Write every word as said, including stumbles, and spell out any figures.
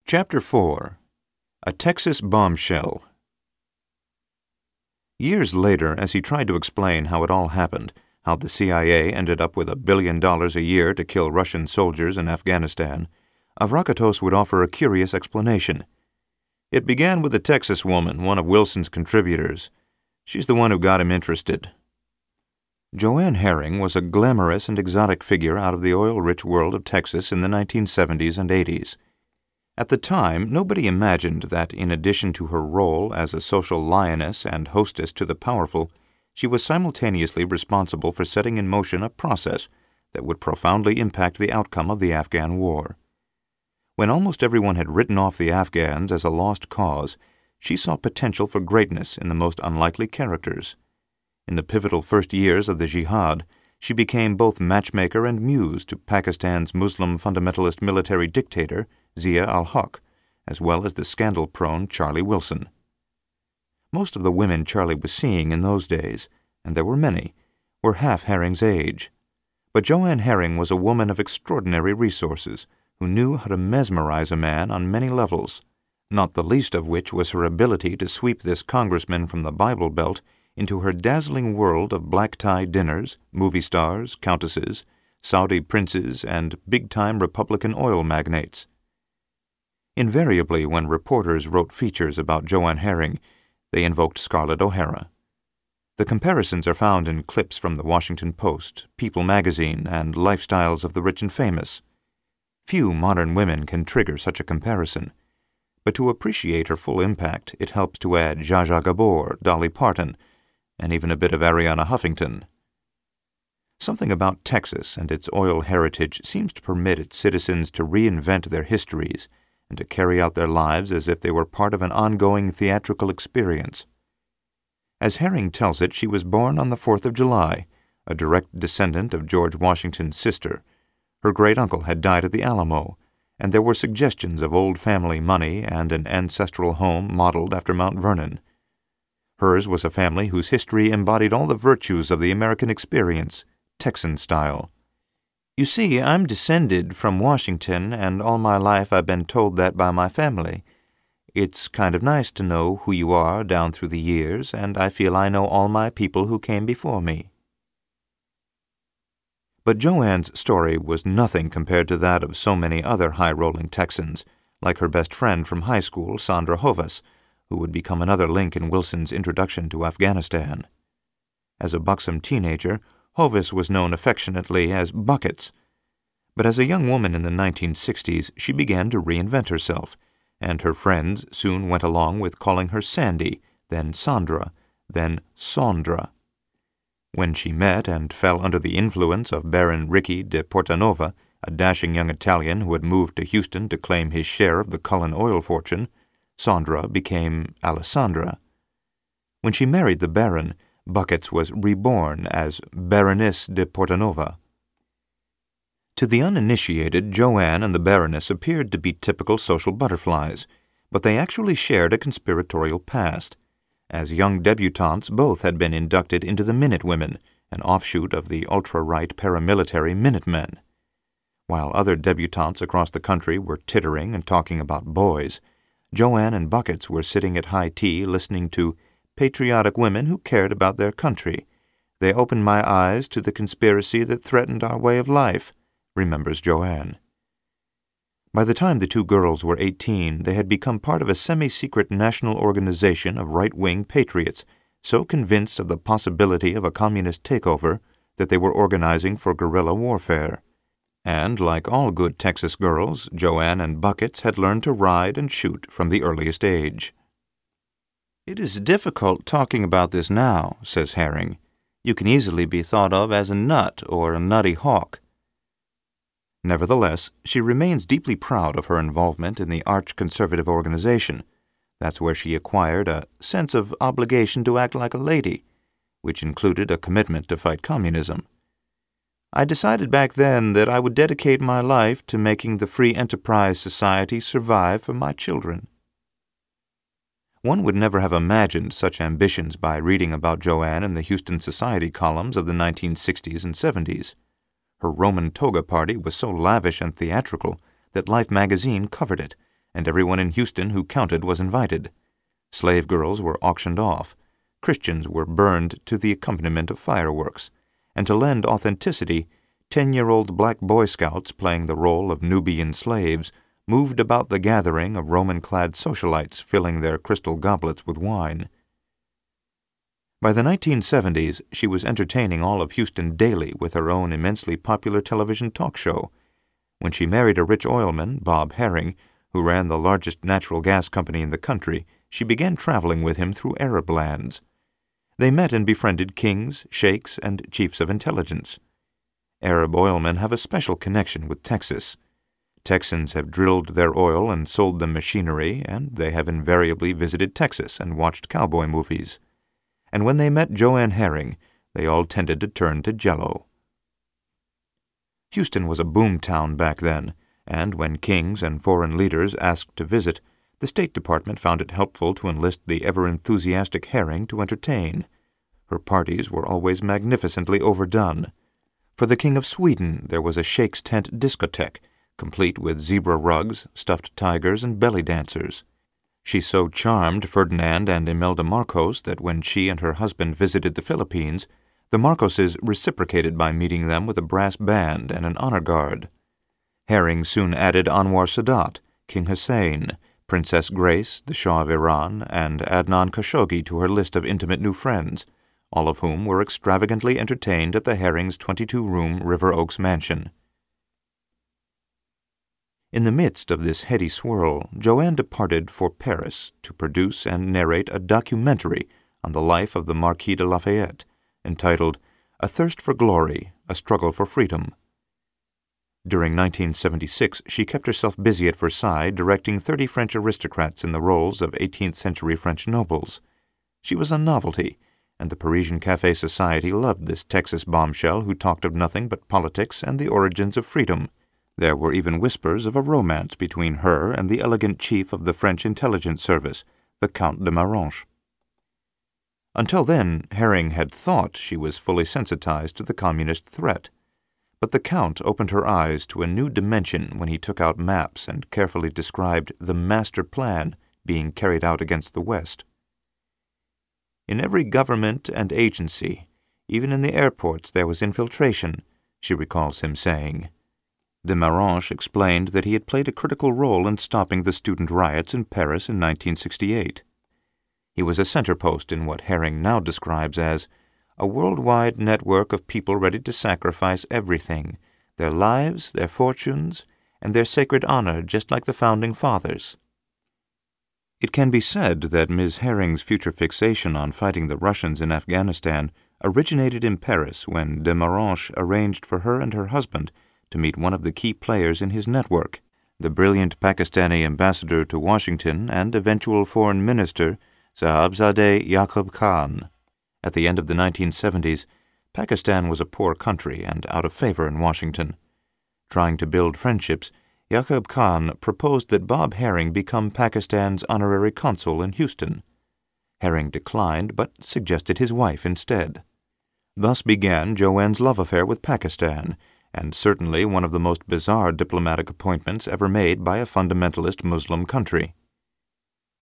Chapter four. A Texas Bombshell. Years later, as he tried to explain how it all happened, how the C I A ended up with a billion dollars a year to kill Russian soldiers in Afghanistan, Avrakatos would offer a curious explanation. It began with a Texas woman, one of Wilson's contributors. She's the one who got him interested. Joanne Herring was a glamorous and exotic figure out of the oil-rich world of Texas in the nineteen seventies and eighties. At the time, nobody imagined that in addition to her role as a social lioness and hostess to the powerful, she was simultaneously responsible for setting in motion a process that would profoundly impact the outcome of the Afghan war. When almost everyone had written off the Afghans as a lost cause, she saw potential for greatness in the most unlikely characters. In the pivotal first years of the jihad, she became both matchmaker and muse to Pakistan's Muslim fundamentalist military dictator, Zia al-Haq, as well as the scandal-prone Charlie Wilson. Most of the women Charlie was seeing in those days, and there were many, were half Herring's age. But Joanne Herring was a woman of extraordinary resources, who knew how to mesmerize a man on many levels, not the least of which was her ability to sweep this congressman from the Bible Belt into her dazzling world of black-tie dinners, movie stars, countesses, Saudi princes, and big-time Republican oil magnates. Invariably, when reporters wrote features about Joanne Herring, they invoked Scarlett O'Hara. The comparisons are found in clips from the Washington Post, People magazine, and Lifestyles of the Rich and Famous. Few modern women can trigger such a comparison, but to appreciate her full impact, it helps to add Zsa Zsa Gabor, Dolly Parton, and even a bit of Arianna Huffington. Something about Texas and its oil heritage seems to permit its citizens to reinvent their histories and to carry out their lives as if they were part of an ongoing theatrical experience. As Herring tells it, she was born on the fourth of July, a direct descendant of George Washington's sister. Her great-uncle had died at the Alamo, and there were suggestions of old family money and an ancestral home modeled after Mount Vernon. Hers was a family whose history embodied all the virtues of the American experience, Texan style. You see, I'm descended from Washington, and all my life I've been told that by my family. It's kind of nice to know who you are down through the years, and I feel I know all my people who came before me. But Joanne's story was nothing compared to that of so many other high-rolling Texans, like her best friend from high school, Sandra Hovis, who would become another link in Wilson's introduction to Afghanistan. As a buxom teenager, Hovis was known affectionately as Buckets. But as a young woman in the nineteen sixties, she began to reinvent herself, and her friends soon went along with calling her Sandy, then Sandra, then Sondra. When she met and fell under the influence of Baron Ricky de Portanova, a dashing young Italian who had moved to Houston to claim his share of the Cullen oil fortune, Sandra became Alessandra. When she married the Baron, Buckets was reborn as Baroness de Portanova. To the uninitiated, Joanne and the Baroness appeared to be typical social butterflies, but they actually shared a conspiratorial past. As young debutantes, both had been inducted into the Minutewomen, an offshoot of the ultra-right paramilitary Minutemen. While other debutantes across the country were tittering and talking about boys, Joanne and Buckets were sitting at high tea listening to patriotic women who cared about their country. They opened my eyes to the conspiracy that threatened our way of life, remembers Joanne. By the time the two girls were eighteen, they had become part of a semi-secret national organization of right-wing patriots, so convinced of the possibility of a communist takeover that they were organizing for guerrilla warfare. And, like all good Texas girls, Joanne and Buckets had learned to ride and shoot from the earliest age. It is difficult talking about this now, says Herring. You can easily be thought of as a nut or a nutty hawk. Nevertheless, she remains deeply proud of her involvement in the arch-conservative organization. That's where she acquired a sense of obligation to act like a lady, which included a commitment to fight communism. I decided back then that I would dedicate my life to making the Free Enterprise Society survive for my children. One would never have imagined such ambitions by reading about Joanne in the Houston Society columns of the nineteen sixties and seventies. Her Roman toga party was so lavish and theatrical that Life magazine covered it, and everyone in Houston who counted was invited. Slave girls were auctioned off. Christians were burned to the accompaniment of fireworks. And to lend authenticity, ten-year-old black Boy Scouts playing the role of Nubian slaves moved about the gathering of Roman-clad socialites filling their crystal goblets with wine. By the nineteen seventies, she was entertaining all of Houston daily with her own immensely popular television talk show. When she married a rich oilman, Bob Herring, who ran the largest natural gas company in the country, she began traveling with him through Arab lands. They met and befriended kings, sheikhs, and chiefs of intelligence. Arab oilmen have a special connection with Texas. Texans have drilled their oil and sold them machinery, and they have invariably visited Texas and watched cowboy movies. And when they met Joanne Herring, they all tended to turn to Jell-O. Houston was a boom town back then, and when kings and foreign leaders asked to visit, the State Department found it helpful to enlist the ever-enthusiastic Herring to entertain. Her parties were always magnificently overdone. For the King of Sweden there was a Sheikh's tent discotheque, complete with zebra rugs, stuffed tigers, and belly dancers. She so charmed Ferdinand and Imelda Marcos that when she and her husband visited the Philippines, the Marcoses reciprocated by meeting them with a brass band and an honor guard. Herring soon added Anwar Sadat, King Hussein, Princess Grace, the Shah of Iran, and Adnan Khashoggi to her list of intimate new friends, all of whom were extravagantly entertained at the Herring's twenty-two-room River Oaks mansion. In the midst of this heady swirl, Joanne departed for Paris to produce and narrate a documentary on the life of the Marquis de Lafayette, entitled A Thirst for Glory, A Struggle for Freedom. During nineteen seventy-six, she kept herself busy at Versailles directing thirty French aristocrats in the roles of eighteenth-century French nobles. She was a novelty, and the Parisian café society loved this Texas bombshell who talked of nothing but politics and the origins of freedom. There were even whispers of a romance between her and the elegant chief of the French intelligence service, the Count de Marange. Until then, Herring had thought she was fully sensitized to the communist threat. But the Count opened her eyes to a new dimension when he took out maps and carefully described the master plan being carried out against the West. In every government and agency, even in the airports, there was infiltration, she recalls him saying. De Marange explained that he had played a critical role in stopping the student riots in Paris in nineteen sixty-eight. He was a center post in what Herring now describes as a worldwide network of people ready to sacrifice everything, their lives, their fortunes, and their sacred honor, just like the Founding Fathers. It can be said that Miz Herring's future fixation on fighting the Russians in Afghanistan originated in Paris when de Marange arranged for her and her husband to meet one of the key players in his network, the brilliant Pakistani ambassador to Washington and eventual foreign minister Sahabzadeh Yaqub Khan. At the end of the nineteen seventies, Pakistan was a poor country and out of favor in Washington. Trying to build friendships, Yaqub Khan proposed that Bob Herring become Pakistan's honorary consul in Houston. Herring declined, but suggested his wife instead. Thus began Joanne's love affair with Pakistan, and certainly one of the most bizarre diplomatic appointments ever made by a fundamentalist Muslim country.